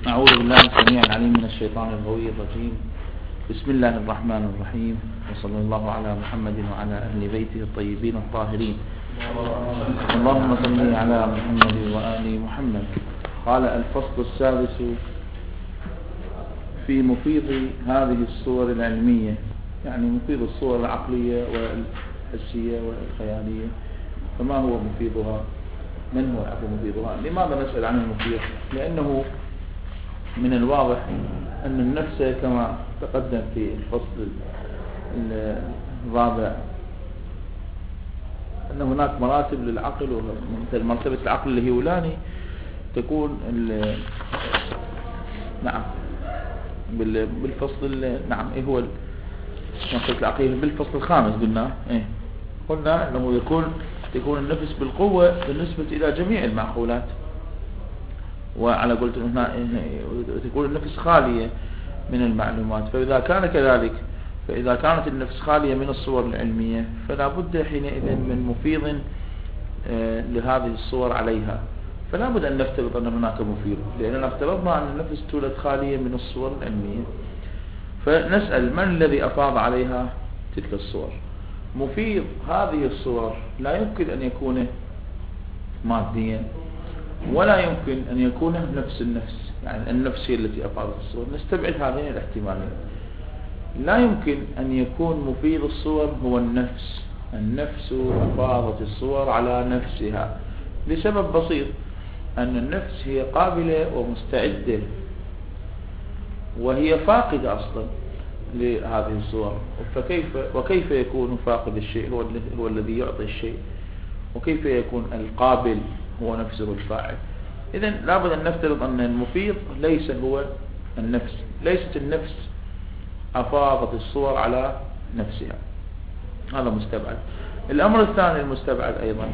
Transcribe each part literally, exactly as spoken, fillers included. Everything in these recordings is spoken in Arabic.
أعوذ بالله السميع العليم من الشيطان الغوي الرجيم. بسم الله الرحمن الرحيم، وصلى الله على محمد وعلى أهل بيته الطيبين الطاهرين. اللهم صل على محمد وآل محمد. قال الفصل السادس في مفيض هذه الصور العلمية، يعني مفيض الصور العقلية والحسية والخيالية، فما هو مفيضها؟ من هو أبو مفيضها؟ لماذا نسأل عن المفيض؟ لأنه من الواضح أن النفس كما تقدم في الفصل الرابع أن هناك مراتب للعقل، ومثل مرتبة العقل الهيولاني تكون نعم بالفصل نعم إيه هو مرتبة العقل بالفصل الخامس قلنا إيه قلنا أنه يكون تكون النفس بالقوة بالنسبة إلى جميع المعقولات، وعلى قلت هنا تكون النفس خالية من المعلومات. فإذا كان كذلك، فإذا كانت النفس خالية من الصور العلمية فلا بد حينئذ من مفيض لهذه الصور عليها. فلا بد أن نفترض أن هناك مفيض، لأننا افترضنا أن النفس تولد خالية من الصور العلمية، فنسأل من الذي أفاض عليها تلك الصور؟ مفيض هذه الصور لا يمكن أن يكون ماديا، ولا يمكن أن يكون نفس النفس، يعني النفس هي التي أفاضت الصور. نستبعد هذين الاحتمالين. لا يمكن أن يكون مفيض الصور هو النفس. النفس أفاضت الصور على نفسها لسبب بسيط، أن النفس هي قابلة ومستعدة، وهي فاقدة أصلا لهذه الصور. فكيف وكيف يكون فاقد الشيء هو, هو الذي يعطي الشيء، وكيف يكون القابل هو نفسه الفاعل؟ إذن لابد أن نفترض أن المفيض ليس هو النفس، ليست النفس أفاضت الصور على نفسها. هذا مستبعد. الأمر الثاني المستبعد أيضا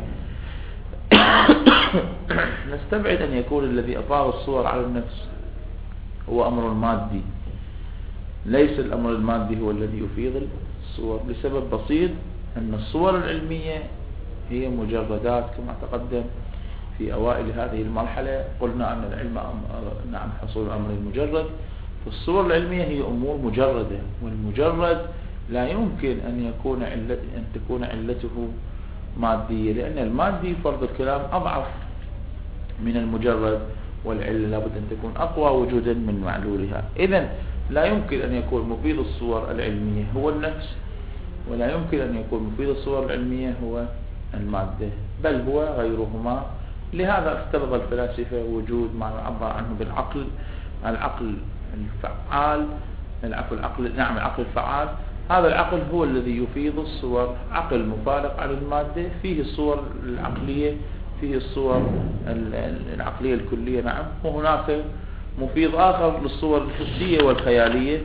نستبعد أن يكون الذي أفاض الصور على النفس هو أمر مادي. ليس الأمر المادي هو الذي يفيض الصور، لسبب بسيط، أن الصور العلمية هي مجردات كما تقدم في أوائل هذه المرحلة. قلنا أن العلم نعم حصول أمر مجرد، فالصور العلمية هي أمور مجردة، والمجرد لا يمكن أن يكون علة أن تكون علته مادية، لأن المادي فرض الكلام أضعف من المجرد، والعلة لابد أن تكون أقوى وجودا من معلولها. إذن لا يمكن أن يكون مفيض الصور العلمية هو النفس، ولا يمكن أن يكون مفيض الصور العلمية هو المادة، بل هو غيرهما. لهذا افترض الفلاسفة وجود ما يعبر عنه بالعقل، العقل الفعال، العقل العقل نعم العقل الفعال. هذا العقل هو الذي يفيض الصور، عقل مفارق على المادة، فيه الصور العقلية، فيه الصور العقلية الكلية نعم، وهناك مفيض آخر للصور الحسية والخيالية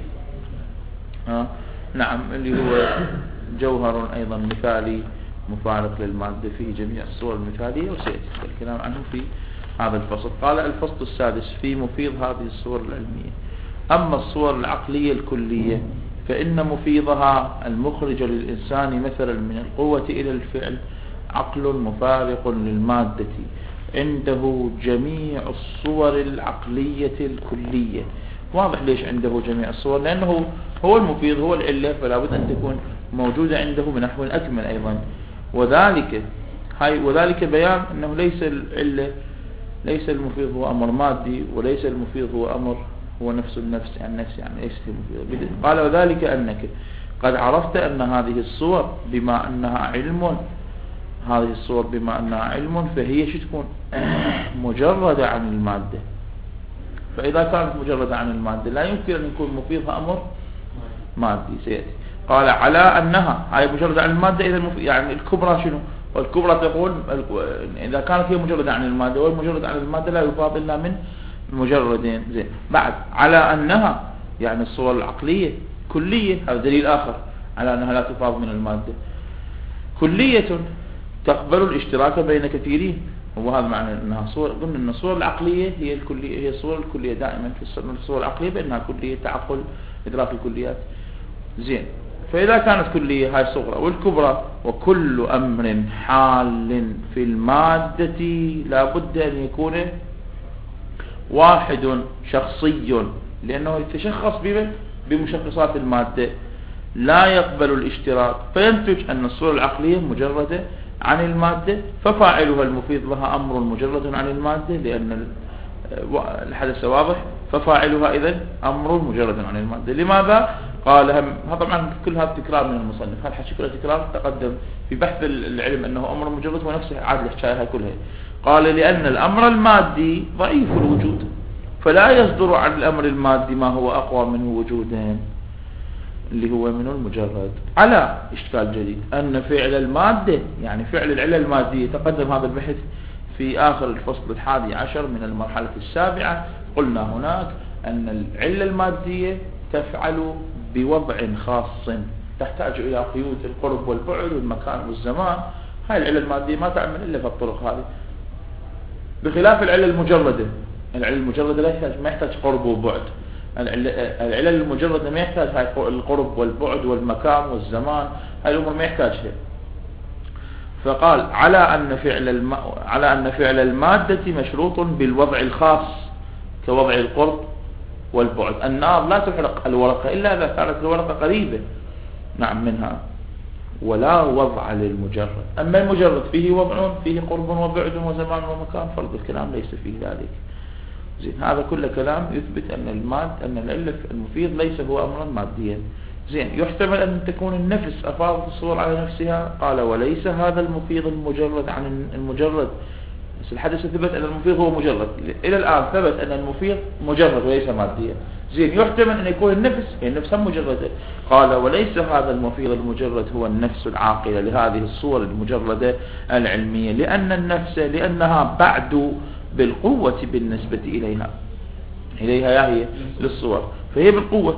آه نعم اللي هو جوهر أيضا مثالي مفارق للمادة، فيه جميع الصور المثالية، وسيأتي الكلام عنه في هذا الفصل. قال الفصل السادس في مفيض هذه الصور العلمية. أما الصور العقلية الكلية فإن مفيضها المخرج للإنسان مثلا من القوة إلى الفعل عقل مفارق للمادة، عنده جميع الصور العقلية الكلية. واضح ليش عنده جميع الصور؟ لأنه هو المفيض، هو العلة، فلا بد أن تكون موجودة عنده بنحو أكمل أيضا. وذلك هاي وذلك بيان أنه ليس العلة، ليس المفيض هو أمر مادي، وليس المفيض هو أمر هو نفس النفس، يعني نفس يعني ليس المفيض. قال وذلك أنك قد عرفت أن هذه الصور بما أنها علم، هذه الصور بما أنها علم فهي شو تكون؟ مجردة عن المادة. فإذا كانت مجردة عن المادة لا يمكن أن يكون مفيضها أمر مادي. سيأتي. قال على أنها هاي مجردة عن المادة، إذا يعني الكبرى شنو؟ والكبرى تقول إذا كانت هي مجردة عن المادة، والمجرد عن المادة لا يفاضل إلا من مجردين. زين. بعد على أنها يعني الصور العقلية كلية، هذا دليل آخر على أنها لا تفاض من المادة، كلية تقبل الاشتراك بين كثيرين. وهذا معنى أنها صور، قلنا أن الصور العقلية هي الكلية، هي الصور الكلية دائما في الصور العقلية بأنها كلية تعقل إدراك الكليات. زين. فإذا كانت كلية هاي صغرى والكبرى، وكل أمر حال في المادة لا بد أن يكون واحد شخصي لأنه يتشخص بمشخصات المادة لا يقبل الاشتراك، فينتج أن الصورة العقلية مجردة عن المادة، ففاعلها المفيد لها أمر مجرد عن المادة لأن الحدث واضح، ففاعلها إذن أمر مجرد عن المادة. لماذا؟ قال هم هذا طبعا كل هذا تكرار من المصنف، هذا الحكي كله تكرار تقدم في بحث العلم أنه أمر مجرد ونفسه عاد الحكاية كلها. قال لأن الأمر المادي ضعيف الوجود، فلا يصدر عن الأمر المادي ما هو أقوى منه وجودا اللي هو من المجرد. على إشكال جديد أن فعل المادة يعني فعل العلة المادية، تقدم هذا البحث في آخر الفصل الحادي عشر من المرحلة السابعة. قلنا هناك أن العلة المادية تفعل بوضع خاص تحتاج إلى قيود القرب والبعد والمكان والزمان. هاي العلة المادية ما تعمل إلا في الطرق هذه، بخلاف العلة المجردة. العلة المجردة لا يحتاج ما يحتاج قرب وبعد. العلل المجردة ما يحتاج هاي القرب والبعد والمكان والزمان، هاي الأمور ما يحتاجها. فقال على أن فعل الم... على أن فعل المادة مشروط بالوضع الخاص كوضع القرب والبعد. النار لا تحرق الورقة إلا إذا كانت الورقة قريبة نعم منها، ولا وضع للمجرد. أما المجرد فيه وضع فيه قرب وبعد وزمان ومكان، فرض الكلام ليس فيه ذلك. زين، هذا كله كلام يثبت أن الماد أن العلة المفيد ليس هو أمرا ماديا. زين، يحتمل أن تكون النفس أفاضت الصور على نفسها. قال وليس هذا المفيد المجرد عن المجرد، بس الحدث ثبت أن المفيد هو مجرد. إلى الآن ثبت أن المفيد مجرد وليس ماديا. زين، يحتمل أن يكون النفس هي النفس هم مجردة. قال وليس هذا المفيد المجرد هو النفس العاقلة لهذه الصور المجردة العلمية، لأن النفس لأنها بعد بالقوة بالنسبة إليها إليها هي للصور، فهي بالقوة.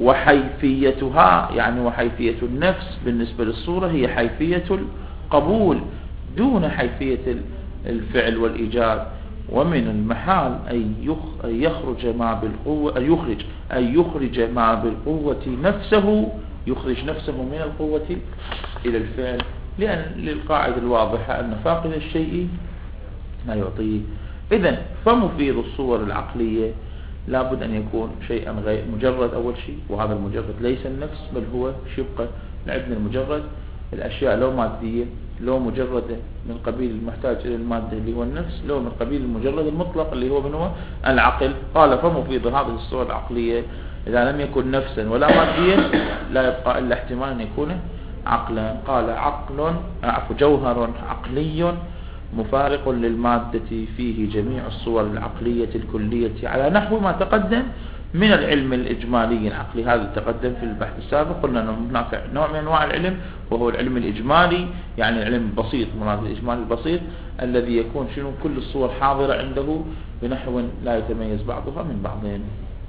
وحيفيتها يعني وحيفية النفس بالنسبة للصورة هي حيفية القبول دون حيفية الفعل والإيجاد. ومن المحال أن يخرج ما بالقوة أن يخرج أن يخرج ما بالقوة نفسه يخرج نفسه من القوة إلى الفعل، لأن للقاعدة الواضحة أن فاقد الشيء لا يعطيه. إذن فمفيد الصور العقلية لابد أن يكون شيئا غير مجرد أول شيء، وهذا المجرد ليس النفس بل هو شبقة لعبنا المجرد. الأشياء لو مادية لو مجردة من قبيل المحتاج إلى المادة اللي هو النفس، لو من قبيل المجرد المطلق اللي هو من هو العقل. قال فمفيد هذه الصور العقلية إذا لم يكن نفسا ولا ماديا لا يبقى إلا احتمال أن يكون عقلا. قال عقل عفو جوهر عقلي مفارق للمادة فيه جميع الصور العقلية الكلية على نحو ما تقدم من العلم الإجمالي العقلي. هذا تقدم في البحث السابق. قلنا أن هناك نوع من أنواع العلم وهو العلم الإجمالي، يعني العلم البسيط، مراد الإجمالي البسيط الذي يكون شنو كل الصور حاضرة عنده بنحو لا يتميز بعضها من بعضين.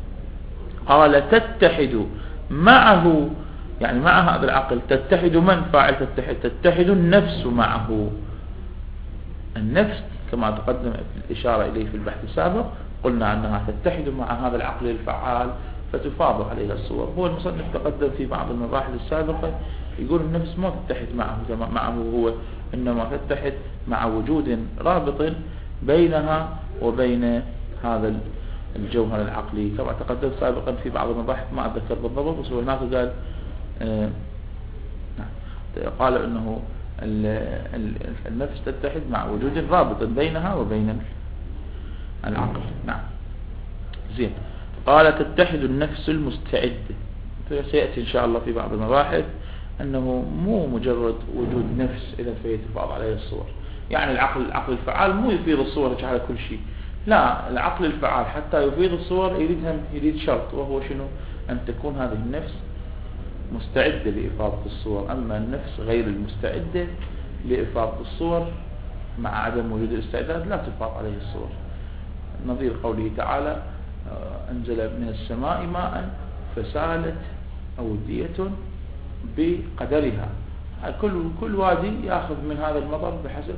قال تتحد معه يعني مع هذا العقل تتحد من فاعل تتحد تتحد النفس معه. النفس كما تقدم الإشارة إليه في البحث السابق قلنا أنها تتحد مع هذا العقل الفعال فتفاض عليها الصور. هو المصنف تقدم في بعض المراحل السابقة يقول النفس ما تتحد معه معه هو، إنما تتحد مع وجود رابط بينها وبين هذا الجوهر العقلي كما تقدم سابقا في بعض المباحث ما أتذكر بالضبط، بس هناك قال آه قال إنه النفس تتحد مع وجود رابط بينها وبين العقل. نعم زين. قال تتحد النفس المستعدة، سيأتي إن شاء الله في بعض المباحث أنه مو مجرد وجود نفس إذا فيتفاض عليه الصور، يعني العقل العقل الفعال مو يفيض الصور على كل شيء، لا، العقل الفعال حتى يفيض الصور يريدها يريد شرط، وهو شنو؟ أن تكون هذه النفس مستعدة لإفاضة الصور. أما النفس غير المستعدة لإفاضة الصور مع عدم وجود الاستعداد لا تفاض عليه الصور. نظير قوله تعالى أنزل من السماء ماء فسالت أودية بقدرها. كل كل وادي يأخذ من هذا المطر بحسب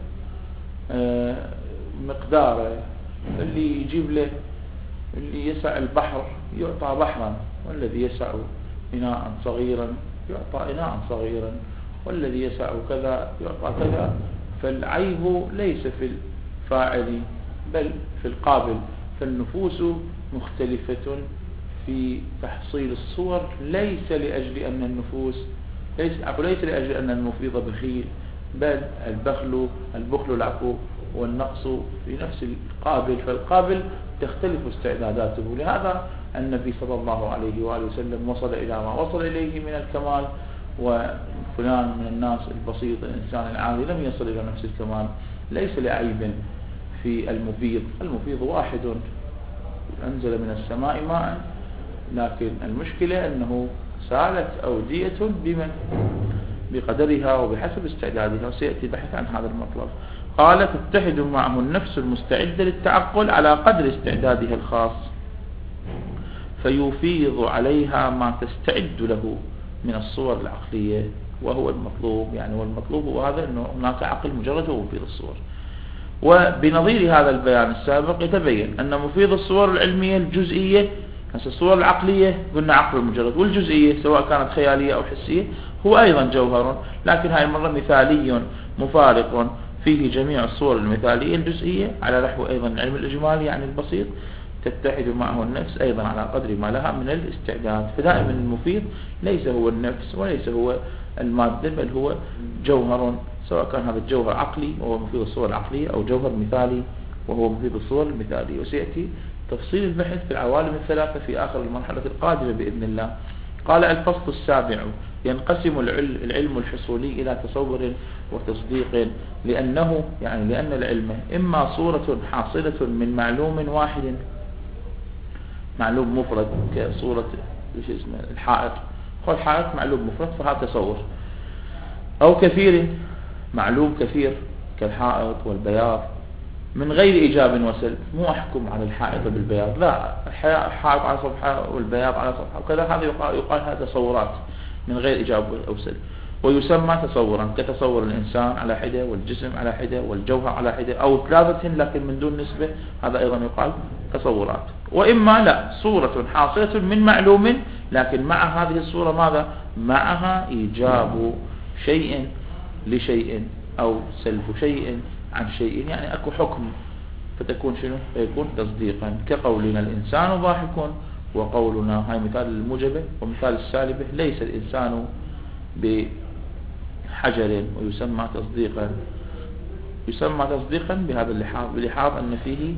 مقداره، اللي يجيب له اللي يسع البحر يعطى بحرا، والذي يسع إناء صغيرا يعطى إناء صغيرا، والذي يسع كذا يعطى كذا. فالعيب ليس في الفاعل بل في القابل، فالنفوس مختلفة في تحصيل الصور، ليس لأجل أن النفوس ليس, ليس لأجل أن المفيض بخيل، بل البخل البخل العفو والنقص في نفس القابل، فالقابل تختلف استعداداته. لهذا النبي صلى الله عليه وآله وسلم وصل إلى ما وصل إليه من الكمال، وفلان من الناس البسيط الإنسان العادي لم يصل إلى نفس الكمال. ليس لعيب في المفيض، المفيض واحد أنزل من السماء ماء، لكن المشكلة أنه سالت أودية بمن بقدرها وبحسب استعدادها، وسيأتي بحث عن هذا المطلب. قال تتحد معه النفس المستعدة للتعقل على قدر استعدادها الخاص، فيفيض عليها ما تستعد له من الصور العقلية، وهو المطلوب. يعني والمطلوب هو هذا، أنه هناك عقل مجرد هو مفيض الصور. وبنظير هذا البيان السابق يتبين أن مفيض الصور العلمية الجزئية، الصور العقلية قلنا عقل مجرد، والجزئية سواء كانت خيالية أو حسية هو أيضا جوهر، لكن هاي المرة مثالي مفارق فيه جميع الصور المثالية الجزئية على نحو أيضا العلم الإجمالي يعني البسيط، تتحد معه النفس أيضا على قدر ما لها من الاستعداد. فدائما المفيد ليس هو النفس وليس هو المادة، بل هو جوهر، سواء كان هذا الجوهر عقلي وهو مفيد الصور العقلية، أو جوهر مثالي وهو مفيد الصور المثالية. وسيأتي تفصيل البحث في العوالم الثلاثة في آخر المرحلة القادمة بإذن الله. قال الفصل السابع: ينقسم العلم الحصولي إلى تصور وتصديق، لأنه يعني لأن العلم إما صورة حاصلة من معلوم واحد، معلوم مفرد كصورة الحائط، هو الحائط معلوم مفرد فهذا تصور، أو كثير معلوم كثير كالحائط والبياض من غير إيجاب وسلب. مو أحكم على الحائط بالبياض، لا، الحائط على صفحة والبياض على صفحة وكذا، هذا يقال, يقال هذا تصورات من غير إيجاب أو سلب، ويسمى تصورا كتصور الإنسان على حدة والجسم على حدة والجوهر على حدة، أو ثلاثة لكن من دون نسبة، هذا أيضا يقال تصورات. وإما لا، صورة حاصلة من معلوم، لكن مع هذه الصورة ماذا؟ معها إيجاب شيء لشيء أو سلب شيء عن شيء، يعني أكو حكم، فتكون شنو؟ فيكون تصديقا، كقولنا الإنسان ضاحك، وقولنا هاي مثال الموجبة ومثال السالبة، ليس الإنسان بحجر، ويسمى تصديقا، يسمى تصديقا بهذا اللحاظ، بلحاظ أن فيه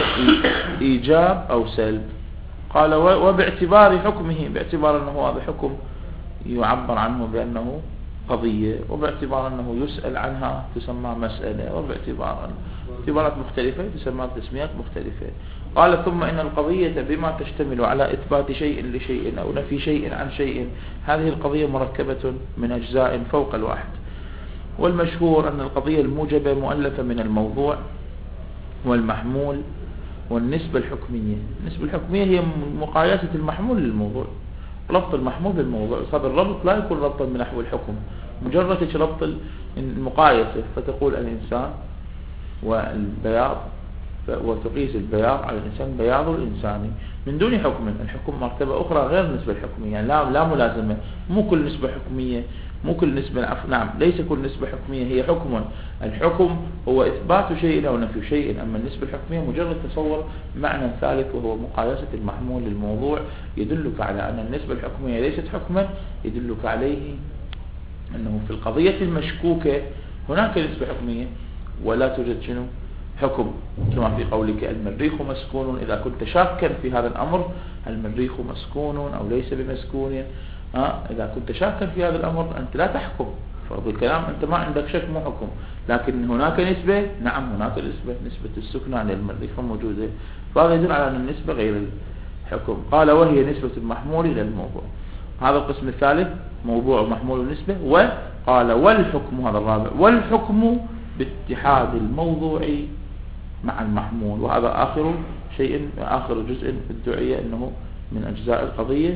إيجاب أو سلب. قال وباعتبار حكمه، باعتبار أنه هذا حكم يعبر عنه بأنه قضية، وباعتبار أنه يسأل عنها تسمى مسألة، وباعتبار اعتبارات مختلفة تسمى تسميات مختلفة. قال ثم إن القضية بما تشتمل على إثبات شيء لشيء أو نفي شيء عن شيء، هذه القضية مركبة من أجزاء فوق الواحد. والمشهور أن القضية الموجبة مؤلفة من الموضوع والمحمول والنسبة الحكمية. النسبة الحكمية هي مقايسة المحمول للموضوع، ربط المحمول بالموضوع. صار الربط لا يكون ربطا من نحو الحكم، مجرد ربط المقايسة، فتقول الإنسان والبياض، وتقيس البياض على الإنسان بياض الإنساني من دون حكم. الحكم مرتبة أخرى غير النسبة الحكمية، يعني لا لا ملازمة، مو كل نسبة حكمية، مو كل نسبة عفوا نعم ليس كل نسبة حكمية هي حكم. الحكم هو إثبات شيء أو نفي شيء، أما النسبة الحكمية مجرد تصور معنى ثالث، وهو مقايسة المحمول للموضوع، يدلك على أن النسبة الحكمية ليست حكما، يدلك عليه أنه في القضية المشكوكة هناك نسبة حكمية ولا توجد شنو حكم، كما في قولك المريخ مسكون، إذا كنت شاكا في هذا الأمر المريخ مسكون أو ليس بمسكون، ها إذا كنت شاكا في هذا الأمر أنت لا تحكم، فبالكلام أنت ما عندك شك مو حكم. لكن هناك نسبة، نعم هناك نسبة، نسبة السكنى للمريخ موجودة، فهذا يدل على أن النسبة غير الحكم. قال وهي نسبة المحمول إلى الموضوع. هذا القسم الثالث موضوع ومحمول ونسبة. وقال والحكم، هذا الرابع، والحكم باتحاد الموضوع مع المحمول، وهذا آخر شيء، آخر جزء في الدعية أنه من أجزاء القضية،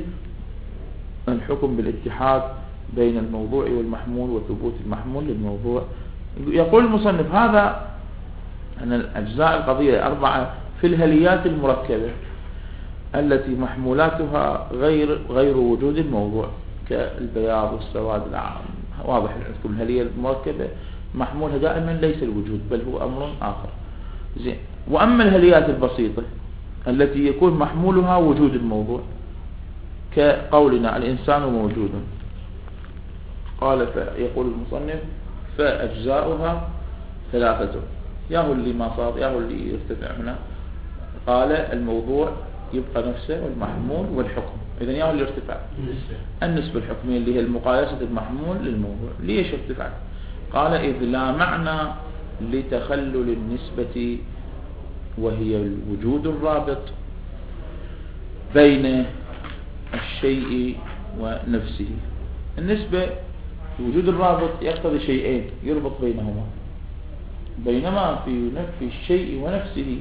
الحكم بالاتحاد بين الموضوع والمحمول وثبوت المحمول للموضوع. يقول المصنف هذا أن الأجزاء القضية أربعة في الهليات المركبة التي محمولاتها غير غير وجود الموضوع، كالبياض والسواد العام، واضح عندكم الهلية المركبة محمولها دائما ليس الوجود بل هو أمر آخر. زين. وأما الهليات البسيطة التي يكون محمولها وجود الموضوع، كقولنا الإنسان موجود. قال فيقول المصنف فأجزاؤها ثلاثة. ياهو اللي ما صار، ياهو اللي يرتفع هنا. قال الموضوع يبقى نفسه والمحمول والحكم. إذن ياهو اللي ارتفع النسبة الحكمية اللي هي المقايسة المحمول للموضوع. ليش ارتفع؟ قال إذ لا معنى لتخلل النسبة وهي الوجود الرابط بين الشيء ونفسه. النسبة الوجود الرابط يقتضي شيئين يربط بينهما، بينما في نفي الشيء ونفسه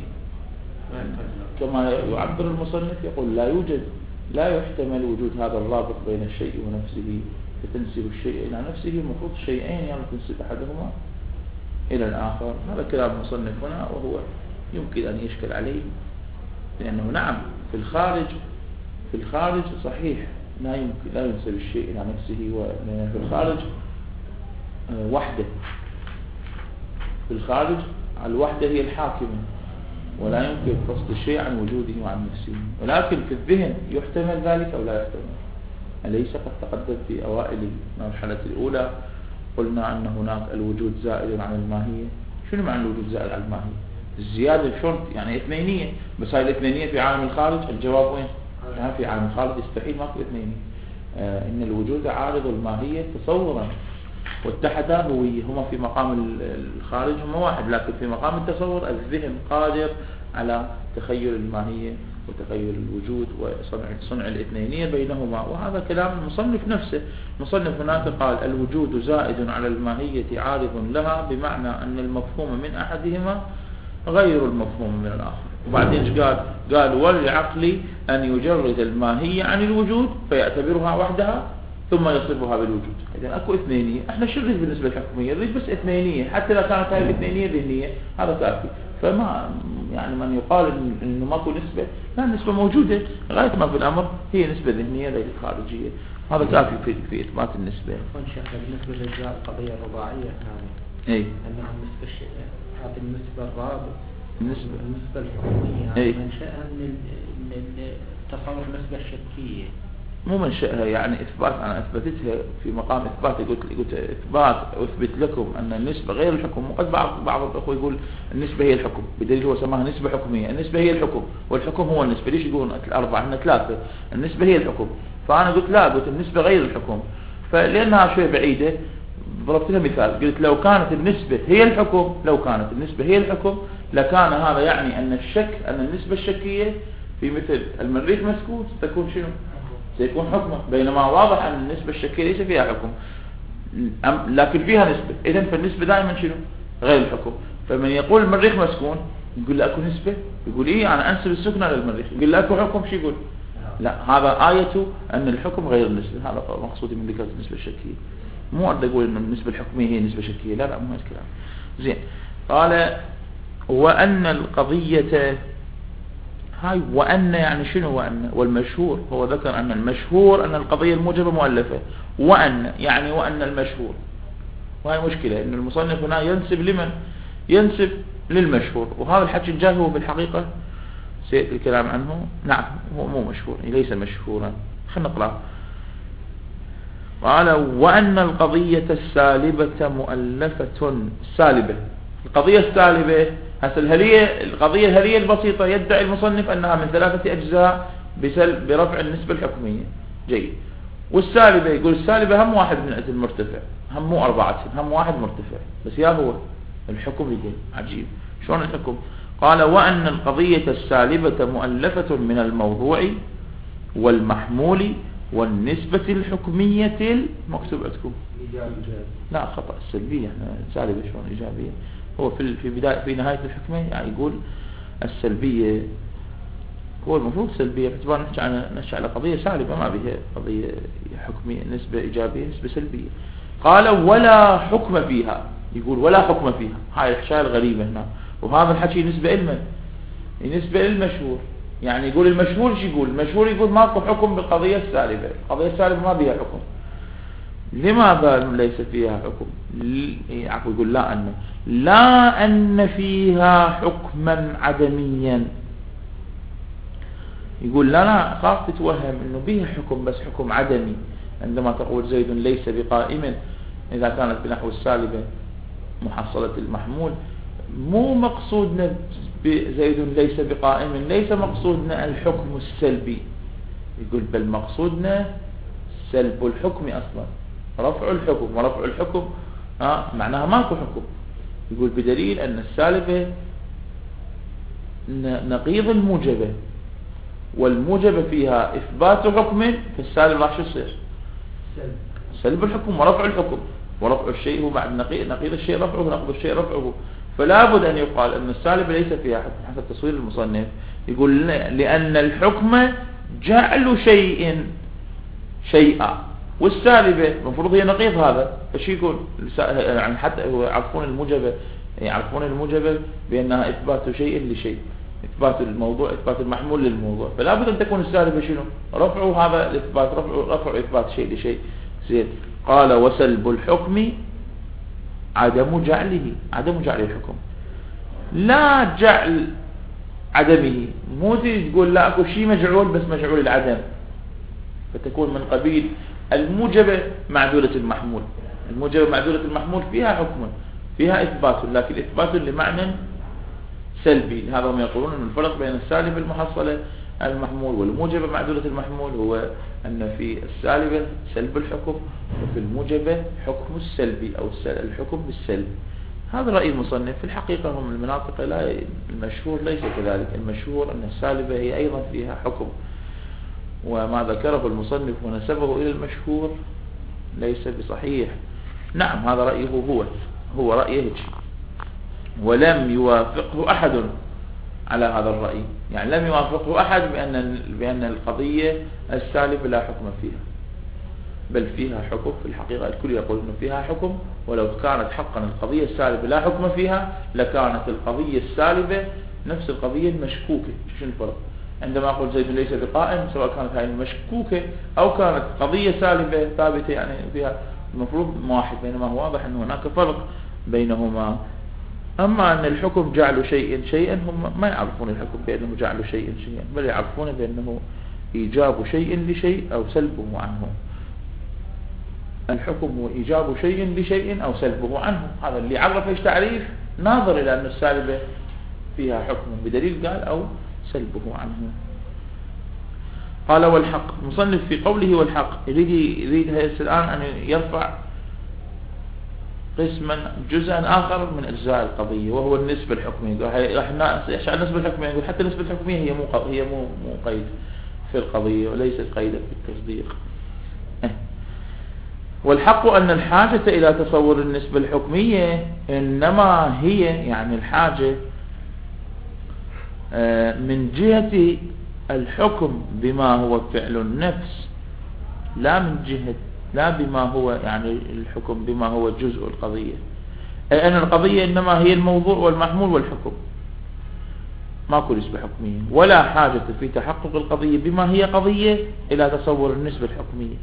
كما يعبر المصنف يقول لا يوجد، لا يحتمل وجود هذا الرابط بين الشيء ونفسه، فتنسب الشيء إلى نفسه. المفروض شيئين يعني تنسب أحدهما إلى الآخر. هذا كلام المصنف هنا، وهو يمكن أن يشكل عليه، لأنه نعم في الخارج في الخارج صحيح لا يمكن لا ينسب الشيء إلى نفسه، وفي الخارج وحده، في الخارج الوحدة هي الحاكمة، ولا يمكن فصل الشيء عن وجوده وعن نفسه. ولكن في الذهن يحتمل ذلك أو لا يحتمل. أليس قد تقدم في أوائل المرحلة الأولى قلنا أن هناك الوجود زائد عن الماهية؟ شنو معنى الوجود زائد عن الماهية؟ الزيادة شرط يعني اثنينية، بس هاي الاثنينية في عالم الخارج الجواب وين؟ يعني في عالم الخارج يستحيل ماكو اثنينية. آه إن الوجود عارض الماهية تصورا واتحدا هوية. هما في مقام الخارج هما واحد، لكن في مقام التصور الذهن قادر على تخيل الماهية وتخيل الوجود وصنع صنع الاثنينية بينهما. وهذا كلام المصنف نفسه. المصنف هناك قال الوجود زائد على الماهية عارض لها، بمعنى أن المفهوم من أحدهما غير المفهوم من الآخر. وبعدين ايش قال؟ قال وللعقل أن يجرد الماهية عن الوجود فيعتبرها وحدها ثم يصفها بالوجود. إذا أكو اثنينية. احنا شو نريد بالنسبة للحكمية؟ نريد بس اثنينية، حتى لو كانت هاي الاثنينية ذهنية هذا كافي. فما يعني من يقال إنه ماكو نسبة، لا، النسبة موجودة غاية ما في الأمر هي نسبة ذهنية ليست خارجية. هذا كافي في, في إثبات النسبة. بالنسبة للأجزاء القضية الرباعية هذه أي أنها النسبة هذه النسبة الرابط النسبة النسبة الحكمية أي منشأها من التصور النسبة الشكية، مو منشأها يعني إثبات. أنا أثبتتها في مقام إثبات. قلت قلت إثبات أثبت لكم أن النسبة غير الحكم. وقد بعض بعض الأخوة يقول النسبة هي الحكم، بدليل هو سماها نسبة حكمية. النسبة هي الحكم والحكم هو النسبة. ليش يقولون الأربعة؟ عندنا ثلاثة. النسبة هي الحكم. فأنا قلت لا، قلت النسبة غير الحكم. فلأنها شوية بعيدة ضربت لها مثال، قلت لو كانت النسبة هي الحكم لو كانت النسبة هي الحكم لكان هذا يعني أن الشك أن النسبة الشكية في مثل المريخ مسكوت تكون شنو؟ سيكون حكما. بينما واضح أن النسبة الشكية ليس فيها حكم لكن فيها نسبة. إذن فالنسبة دائما شنو؟ غير الحكم. فمن يقول المريخ مسكون يقول أكو نسبة، يقول إيه أنا أنسب السكنة للمريخ، يقول أكو حكم. شو يقول؟ لا، هذا آية أن الحكم غير النسبة. هذا مقصودي من ذكر النسبة الشكية. مو أرد أقول أن النسبة الحكمية هي نسبة شكية، لا لا مو هذا الكلام. زين. قال وأن القضية هاي، وأن يعني شنو وأن؟ والمشهور هو ذكر أن المشهور أن القضية الموجبة مؤلفة. وأن يعني وأن المشهور، وهي مشكلة أن المصنف هنا ينسب لمن؟ ينسب للمشهور. وهذا الحكي الجاي هو بالحقيقة سيأتي الكلام عنه. نعم هو مو مشهور، ليس مشهورا. خلنا نقرأ. قال وأن القضية السالبة مؤلفة. سالبة، القضية السالبة هسه الهلية، القضية الهلية البسيطة يدعي المصنف أنها من ثلاثة أجزاء برفع النسبة الحكمية. جيد. والسالبة يقول السالبة هم واحد من المرتفع، هم مو أربعة، هم واحد مرتفع. بس يا هو الحكم يقول عجيب. شلون الحكم؟ قال وأن القضية السالبة مؤلفة من الموضوع والمحمول والنسبة الحكمية المكتوب عندكم. لا خطأ، السلبية. احنا سالبة شلون إيجابية؟ هو في في بداية في نهاية الحكمة يعني يقول السلبية، هو المفروض سلبية باعتبار نحكي على نحكي على قضية سالبة ما بها قضية حكمية، نسبة إيجابية نسبة سلبية. قال ولا حكم فيها، يقول ولا حكم فيها. هاي الحكاية الغريبة هنا. وهذا الحكي نسبة إلمن، نسبة للمشهور. يعني يقول المشهور شو يقول؟ المشهور يقول ماكو حكم بالقضية السالبة، القضية السالبة ما بها حكم. لماذا ليس فيها حكم؟ عفوا يقول لا أن لا أن فيها حكما عدميا. يقول لا لا خاف تتوهم انه به حكم بس حكم عدمي. عندما تقول زيد ليس بقائم اذا كانت بنحو السالبة محصلة المحمول، مو مقصودنا زيد ليس بقائم، ليس مقصودنا الحكم السلبي. يقول بل مقصودنا سلب الحكم اصلا، رفع الحكم، ورفع الحكم آه معناها ماكو حكم. يقول بدليل ان السالبة نقيض الموجبة، والموجبة فيها اثبات حكم، فالسالب راح شو يصير؟ سلب الحكم ورفع الحكم، ورفع الشيء هو بعد نقيض, نقيض الشيء رفعه، ونقض الشيء رفعه. فلا بد ان يقال ان السالب ليس فيها حكم حسب تصوير المصنف. يقول لان الحكم جعل شيء شيئا، والسالبة المفروض هي نقيض هذا. فشي يقول يعني حتى هو يعرفون الموجبة يعرفون الموجبة بانها اثبات شيء لشيء، اثبات الموضوع اثبات المحمول للموضوع. فلا بد ان تكون السالبة شنو؟ رفع هذا الاثبات، رفع رفع اثبات شيء لشيء. زين. قال وسلب الحكم عدم جعله، عدم جعل الحكم لا جعل عدمه. مو تقول لا اكو شيء مجعول بس مجعول العدم، فتكون من قبيل الموجبة معدولة المحمول. الموجبة معدولة المحمول فيها حكم، فيها إثبات، لكن إثبات لمعنى سلبي. هذا هم يقولون أن الفرق بين السالب المحصلة المحمول والموجبة معدولة المحمول هو أن في السالبة سلب الحكم، وفي الموجبة حكم السلبي أو الحكم بالسلب. هذا رأي المصنف. في الحقيقة هم المناطق لا المشهور ليس كذلك. المشهور أن السالبة هي أيضا فيها حكم، وما ذكره المصنف ونسبه إلى المشهور ليس بصحيح. نعم هذا رأيه هو هو رأيه، ولم يوافقه أحد على هذا الرأي. يعني لم يوافقه أحد بأن بأن القضية السالبة لا حكم فيها، بل فيها حكم. في الحقيقة الكل يقول أنه فيها حكم، ولو كانت حقا القضية السالبة لا حكم فيها لكانت القضية السالبة نفس القضية المشكوكة. شو الفرق؟ عندما أقول زيد ليس بقائم، سواء كانت هذه المشكوكة أو كانت قضية سالبة ثابتة يعني فيها، المفروض واحد، بينما هو واضح أن هناك فرق بينهما. أما أن الحكم جعل شيء شيئا، هم ما يعرفون الحكم بأنه جعل شيء شيئا، بل يعرفون بأنه إيجاب شيء لشيء أو سلبه عنه. الحكم هو إيجاب شيء لشيء أو سلبه عنه. هذا اللي عرف ايش تعريف ناظر إلى أن السالبة فيها حكم بدليل قال أو سلبه عنه. قال والحق. مصنف في قوله والحق يريد يريد الآن أن يرفع قسما جزءا آخر من أجزاء القضية، وهو النسبة الحكمية. احنا يشعر النسبة الحكمية، يقول حتى النسبة الحكمية هي مو هي مو مو قيد في القضية وليست قيدا في التصديق. والحق أن الحاجة إلى تصور النسبة الحكمية إنما هي يعني الحاجة من جهة الحكم بما هو فعل النفس، لا من جهة لا بما هو يعني الحكم بما هو جزء القضية. أي أن القضية إنما هي الموضوع والمحمول والحكم، ماكو نسبة حكمية، ولا حاجة في تحقق القضية بما هي قضية إلى تصور النسبة الحكمية.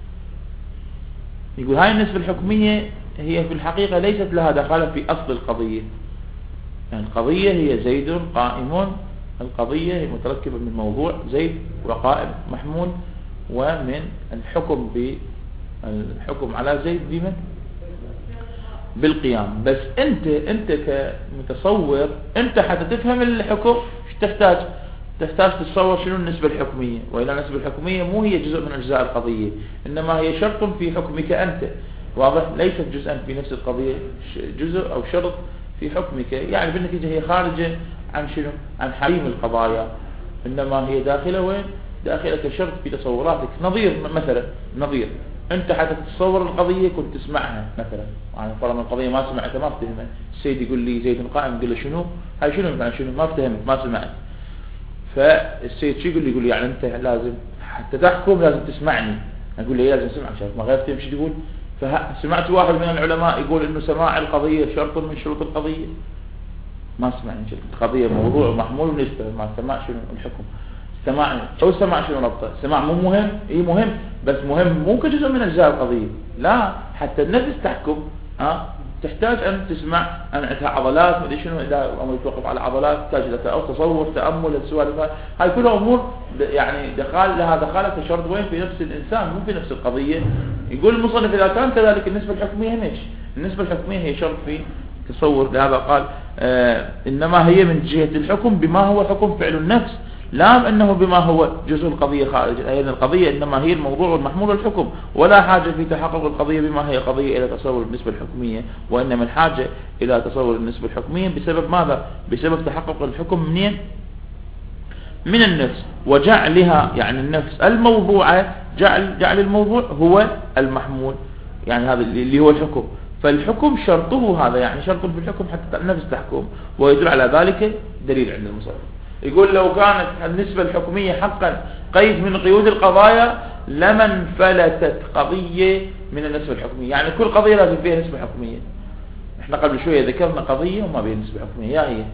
يقول هاي النسبة الحكمية هي في الحقيقة ليست لها دخل في أصل القضية. يعني القضية هي زيد قائم، القضية هي متركبة من موضوع زيد وقائم محمول، ومن الحكم بالحكم على زيد بمن بالقيام. بس انت انت كمتصور انت حتى تفهم الحكم تحتاج تحتاج تتصور شنو النسبة الحكمية. وإلى النسبة الحكمية مو هي جزء من أجزاء القضية، إنما هي شرط في حكمك أنت، واضح؟ ليست جزءا في نفس القضية، جزء أو شرط في حكمك. يعني بالنتيجة هي خارجة عن شنو؟ عن حريم القضايا، إنما هي داخلة وين؟ داخلة كشرط في تصوراتك. نظير مثلا، نظير أنت حتى تتصور القضية كنت تسمعها مثلا، يعني فرضا القضية ما سمعتها ما افتهمها، السيد يقول لي زيد قائم، يقول له شنو؟ هاي شنو معنى شنو؟ ما افتهمت ما سمعت. فالسيد شو يقول لي؟ يقول لي يعني أنت لازم حتى تحكم لازم تسمعني. أقول لي لازم تسمع، شايف ما غير تفهم شو تقول. فسمعت واحد من العلماء يقول إنه سماع القضية شرط من شروط القضية، ما سمعني. القضية موضوع محمول ونسبة، ما سمع شنو الحكم. سماع أو سماع شنو ربطه؟ سماع مو مهم، إيه مهم، بس مهم مو كجزء من أجزاء القضية، لا حتى النفس تحكم. ها تحتاج أن تسمع أن عندها عضلات مدري شنو، إذا أمر يتوقف على عضلات تحتاج إلى أو تصور تأمل السوالف، هاي كلها أمور يعني دخال لها دخالة شرط وين في نفس الإنسان مو في نفس القضية. يقول المصنف إذا كان كذلك النسبة الحكمية ليش؟ النسبة الحكمية هي شرط في تصور، لهذا قال آه إنما هي من جهة الحكم بما هو حكم فعل النفس، لا أنه بما هو جزء القضية خارج أيضا القضية، إنما هي الموضوع والمحمول والحكم، ولا حاجة في تحقق القضية بما هي قضية إلى تصور النسبة الحكمية، وإنما الحاجة إلى تصور النسبة الحكمية بسبب ماذا؟ بسبب تحقق الحكم منين؟ من النفس، وجعلها يعني النفس الموضوعة، جعل جعل الموضوع هو المحمول، يعني هذا اللي هو الحكم. فالحكم شرطه هذا، يعني شرط في الحكم حتى النفس تحكم، ويدل على ذلك دليل عند المصنف. يقول لو كانت النسبة الحكمية حقا قيد من قيود القضايا لما انفلتت قضية من النسبة الحكمية، يعني كل قضية لازم فيها نسبة حكمية. احنا قبل شوية ذكرنا قضية وما بين نسبة حكمية، يا هي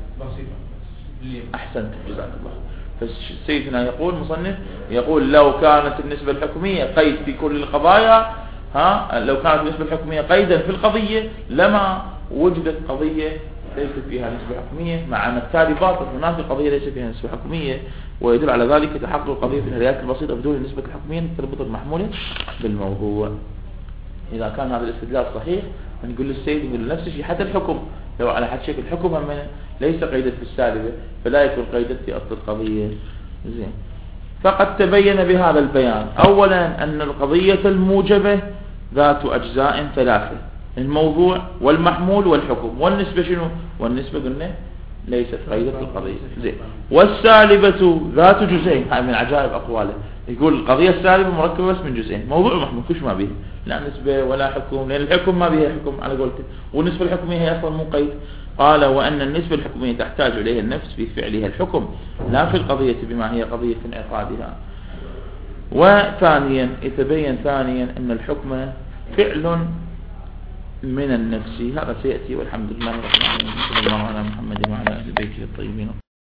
أحسنت جزاك الله. فسيدنا يقول مصنف يقول لو كانت النسبة الحكمية قيد في كل القضايا، ها لو كانت النسبة الحكمية قيدا في القضية لما وجدت قضية ليست فيها نسبة حكمية، مع أن التالي باطل، هناك قضية ليس فيها نسبة حكمية، ويدل على ذلك تحقق القضية في الهيئات البسيطة بدون النسبة الحكمية تربط المحمولة بالموضوع. إذا كان هذا الاستدلال صحيح نقول للسيد يقول نفس الشيء حتى الحكم لو على حد شكل الحكم هم ليس قيدا في السالبة فلا يكون قيدا في أصل القضية. زين. فقد تبين بهذا البيان أولا أن القضية الموجبة ذات أجزاء ثلاثة، الموضوع والمحمول والحكم، والنسبة شنو؟ والنسبة قلنا ليست قيدة القضية. زين. والسالبة ذات جزئين، هاي من عجائب أقواله، يقول القضية السالبة مركبة بس من جزئين، موضوع ومحمول، كش ما به لا نسبة ولا حكم، لأن الحكم ما به حكم على قولته، والنسبة الحكمية هي أصلا مو قيد. قال وأن النسبة الحكمية تحتاج إليها النفس في فعلها الحكم لا في القضية بما هي قضية في انعقادها. وثانيا يتبين ثانيا أن الحكم فعل من النفس، هذا سيأتي والحمد لله رب العالمين، صلى الله على محمد وعلى آل بيته الطيبين.